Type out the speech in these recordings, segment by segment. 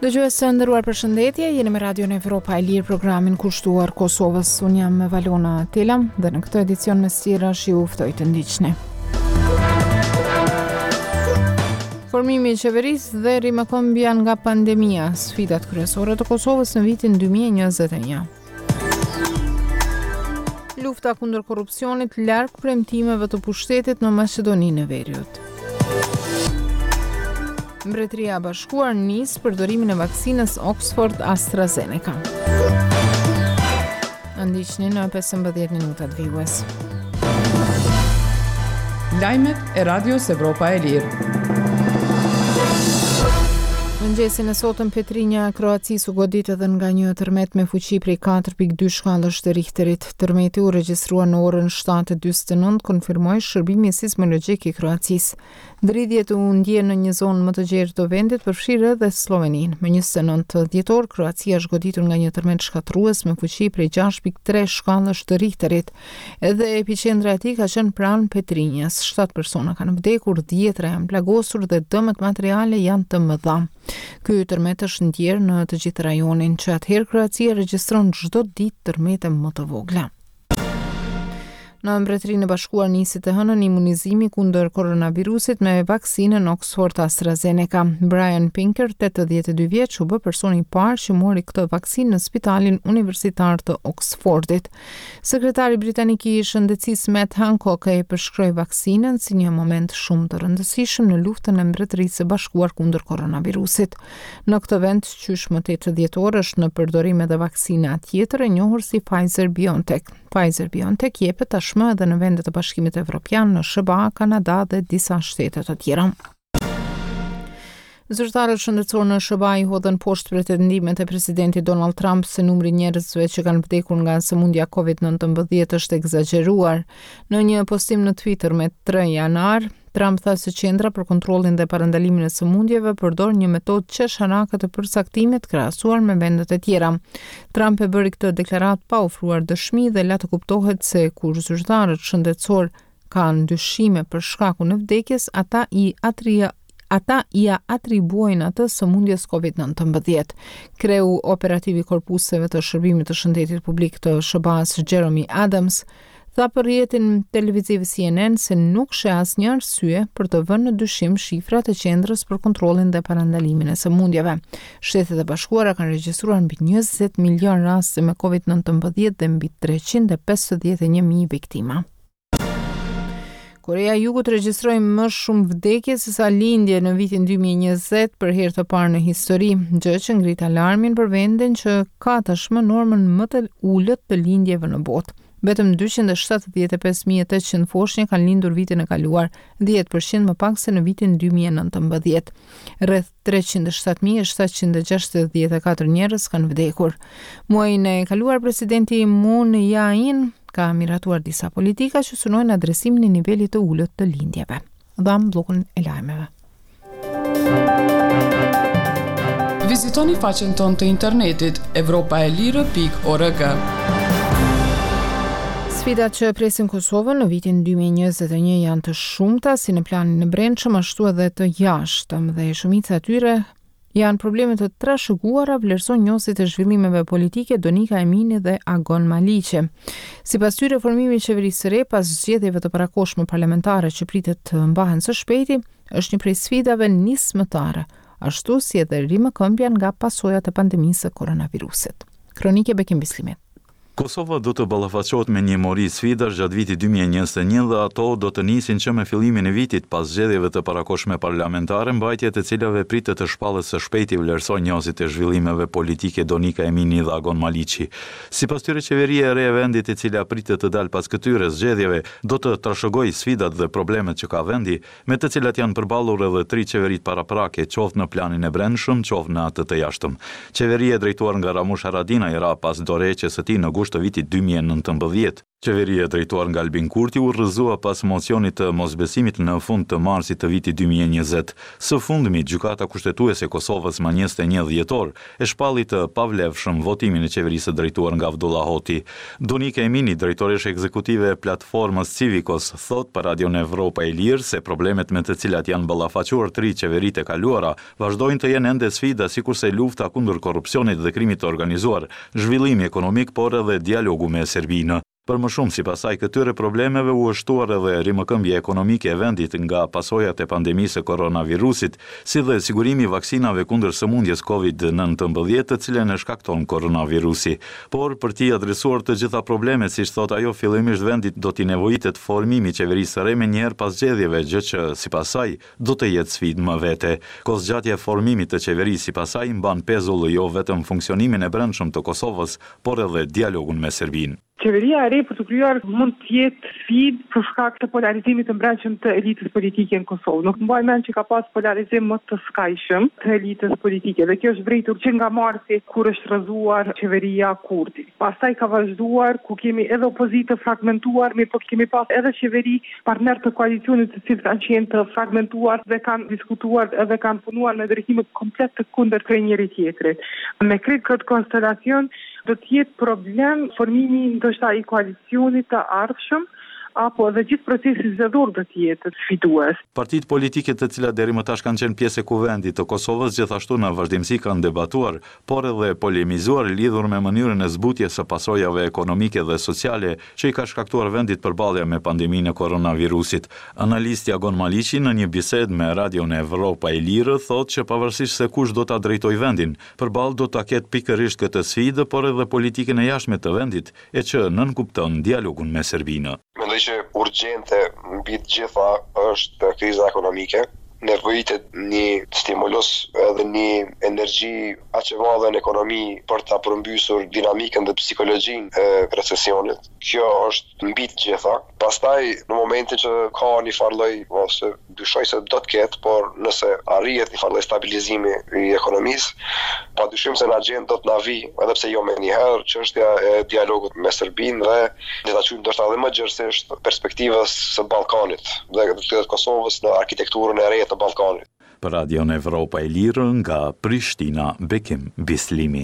Dëgjues të nderuar, përshëndetje, jeni me Radion Evropa e Lirë, programin kushtuar Kosovës. Unë jam Valona Telam dhe në këtë edicion me stirash ju ftoj të ndiqni. Formimi i qeverisë dhe rimëkëmbja nga pandemia, sfidat kryesore të Kosovës në vitin 2021. Lufta kundër korrupsionit larg premtimeve të pushtetit në Maqedoninë e Veriut. Mbretëria e Bashkuar nis përdorimin e vaksinës Oxford AstraZeneca. Ndiqni në 15 minutat vijues. Lajmet e Radios Evropa e Lirë. Mëngjesin e sotëm Petrinja e Kroacisë u godit edhe nga një tërmet me fuqi prej 4.2 shkallësh të Richterit. Tërmeti u regjistrua në orën 7:49, konfirmoi shërbimi sismologjik i Kroacisë. Dridhjet u ndjen në një zonë më të gjerë të vendit, përfshirë edhe Sloveninë. Më 29 dhjetor, Kroacia është goditur nga një tërmet shkatrues me fuqi prej 6.3 shkallësh të Richterit. Edhe epiqendra e tij ka qenë pranë Petrinjas. 7 persona kanë vdekur, 10 janë plagosur dhe dëmet materiale janë të mëdha. Ky tërmet është ndjerë në të gjithë rajonin, që atëherë Kroacia regjistron çdo ditë tërmete më të vogla. Në Mbretërinë e Bashkuar nisi të hënën imunizimi kundër koronavirusit me vaksinën Oxford AstraZeneca. Brian Pinker, 82 vjeç, u bë personi i parë që mori këtë vaksinë në Spitalin Universitar të Oxfordit. Sekretari britanik i shëndetësisë Matt Hancock e përshkroi vaksinën si një moment shumë të rëndësishëm në luftën e Mbretërisë së Bashkuar kundër koronavirusit. Në këtë vend, qysh më 8 dhjetor, është në përdorim edhe vaksina tjetër e njohur si Pfizer-BioNTech. Pfizer-BioNTech jepet tashmë edhe në vendet e Bashkimit Evropian, në SBA, Kanada dhe disa shtete të tjera. Zyrtarët shëndetësor në SBA i hodhën poshtë pretendimet e presidentit Donald Trump se numri njerëzve që kanë vdekur nga sëmundja COVID-19 është egzageruar. Në një postim në Twitter me 3 janar, Trump tha se Qendra për kontrollin dhe parandalimin e sëmundjeve përdor një metodë qesharake të përcaktimit krahasuar me vendet e tjera. Trump e bëri këtë deklaratë pa ofruar dëshmi dhe la të kuptohet se kur zyrtarët shëndetësor kanë dyshime për shkakun e vdekjes, ata i atribuojnë atë sëmundjes COVID-19. Kreu operativ i korpuseve të shërbimit të shëndetit publik të SBA-s Jeremy Adams tha për rrjetin televiziv CNN se nuk sheh asnjë arsye për të vënë në dyshim shifrat e Qendrës për kontrollin dhe parandalimin e sëmundjeve. Shtetet e Bashkuara kanë regjistruar mbi 20 milion raste me COVID-19 dhe mbi 351.000 viktima. Korea e Jugut regjistroi më shumë vdekje se sa lindje në vitin 2020 për herë të parë në histori, gjë që ngrit alarmin për vendin që ka tashmë normën më të ulët të lindjeve në botë. Vetëm 275.800 foshnjë kanë lindur vitin e kaluar, 10% më pak se në vitin 2019. Rreth 307.764 njerëz kanë vdekur. Muajin e kaluar presidenti Moon Jae-in ka miratuar disa politika që synojnë adresimin e nivelit të ulët të lindjeve. Dham bllokun e lajmeve. Vizitoni faqen tonë të internetit evropaelire.org. Sfidat që presin Kosovën në vitin 2021 janë të shumta, si në planin e brendshëm ashtu edhe të jashtëm, dhe shumica e tyre janë probleme të trashëguara, vlerëson njohësit e zhvillimeve politike Donika Emini dhe Agon Maliqe. Sipas tyre, formimi i qeverisë së re pas zgjedhjeve të parakohshme parlamentare që pritet të mbahen së shpejti është një prej sfidave nismëtare, ashtu si edhe rimëkëmbja nga pasojat e pandemisë së koronavirusit. Kronike Bekim Bislimet. Kosova do të ballafaqohet me një mori sfidash gjatë vitit 2021 dhe ato do të nisin që me fillimin e vitit pas zgjedhjeve të parakohshme parlamentare, mbajtjet e cilave pritet të shpallet së shpejti vlerësojnë njohësit e zhvillimeve politike Donika Emini dhe Agon Maliqi. Sipas tyre, qeveria e re e vendit, e cila pritet të dalë pas këtyre zgjedhjeve, do të trashëgojë sfidat dhe problemet që ka vendi, me të cilat janë përballur edhe 3 qeverit paraprake, qoftë në planin e brendshëm, qoftë në atë të jashtëm. Qeveria e drejtuar nga Ramush Haradinaj ra pas dorëheqjes së tij në gusht të vitit 2019. Qeveria drejtuar nga Albin Kurti u rrëzua pas mocionit të mosbesimit në fund të marsit të vitit 2020. Së fundmi, gjykata kushtetuese e Kosovës më 21 dhjetor e shpalli të pavlefshëm votimin e qeverisë drejtuar nga Abdullah Hoti. Donike Emini, drejtoresh ekzekutive e platformës Civicos, thot për Radion Evropa e Lirë se problemet me të cilat janë ballafaquar 3 qeveritë e kaluara vazhdojnë të jenë ende sfida sikurse lufta kundër korrupsionit dhe krimit të organizuar, zhvillimi ekonomik, por edhe dialogu me Serbinë. Për më shumë, sipas saj, këtyre problemeve u është shtuar edhe rimëkëmbja ekonomike e vendit nga pasojat e pandemisë së koronavirusit, si dhe sigurimi i vaksinave kundër sëmundjes COVID-19, të cilën e shkakton koronavirusi. Por për t'i adresuar të gjitha problemet, siç thot ajo, fillimisht vendit do t'i nevojitet formimi i qeverisë së re menjëherë pas zgjedhjeve, gjë që sipas saj do të jetë sfidë më vete. Kohëzgjatja e formimit të qeverisë sipas saj mban pezull jo vetëm funksionimin e brendshëm të Kosovës, por edhe dialogun me Serbinë. Qeveria e re për të krijuar mund të jetë sfidë për shkak të polarizimit të brendshëm të elitës politike në Kosovë. Nuk mbaj mend që ka pas polarizim më të skajshëm të elitës politike dhe kjo është vritur që nga marsi kur është rrëzuar qeveria Kurti. Pastaj ka vazhduar ku kemi edhe opozitë fragmentuar, mirë po kemi pas edhe qeveri partner të koalicionit të cilët kanë qenë të fragmentuar dhe kanë diskutuar edhe kanë punuar në drejtime komplet të kundërta njëri tjetrit. Me këtë konstelacion do të jetë problem formimi ndoshta i koalicionit të ardhshëm apo edhe gjithë procesi zgjedhor do të jetë sfidues. Partitë politike të cilat deri më tash kanë qenë pjesë e kuvendit të Kosovës gjithashtu në vazhdimsi kanë debatuar, por edhe polemizuar lidhur me mënyrën e zbutjes së pasojave ekonomike dhe sociale që i ka shkaktuar vendit përballja me pandeminë e koronavirusit. Analisti Agon Maliqi në një bisedë me Radion Evropa e Lirë thotë që pavarësisht se kush do ta drejtojë vendin, përballë do ta ketë pikërisht këtë sfidë, por edhe politikën e jashtme të vendit, e që nënkupton dialogun me Serbinë. Mendoj që urgjente mbi të gjitha është kriza ekonomike. Nevojitet një stimulus edhe një energji aq e madhe në ekonomi për ta përmbysur dinamikën dhe psikologjinë e recesionit. Kjo është mbi të gjitha. Pastaj në momentin që ka një farë lloj, ose dyshoj se do të ketë, por nëse arrihet një farë lloj stabilizimi i ekonomisë, padyshim se në agjendë do të na vi, edhe pse jo më njëherë, çështja e dialogut me Serbinë dhe le ta quajmë ndoshta edhe më gjerësisht perspektivës së Ballkanit dhe të Kosovës në arkitekturën e re të Ballkanit. Për Radion Evropa e Lirë nga Prishtina, Bekim Bislimi.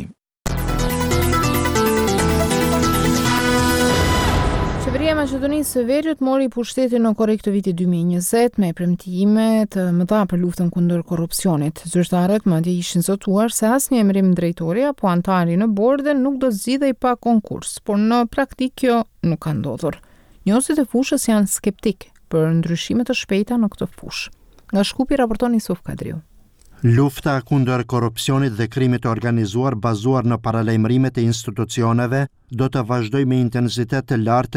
Qeveria e Maqedonisë së Veriut mori pushtetin në korrik të vitit 2020 me premtime të mëdha për luftën kundër korrupsionit. Zyrtarët madje ishin zotuar se asnjë emërim drejtori apo antari në borde nuk do zgjidhej pa konkurs, por në praktikë kjo nuk ka ndodhur. Njohësit e fushës janë skeptik për ndryshime të shpejta në këtë fushë. Nga Shkupi raporton Isuf Kadriu. Lufta kundër korrupsionit dhe krimit të organizuar bazuar në paralajmërimet e institucioneve do të vazhdojë me intensitet të lartë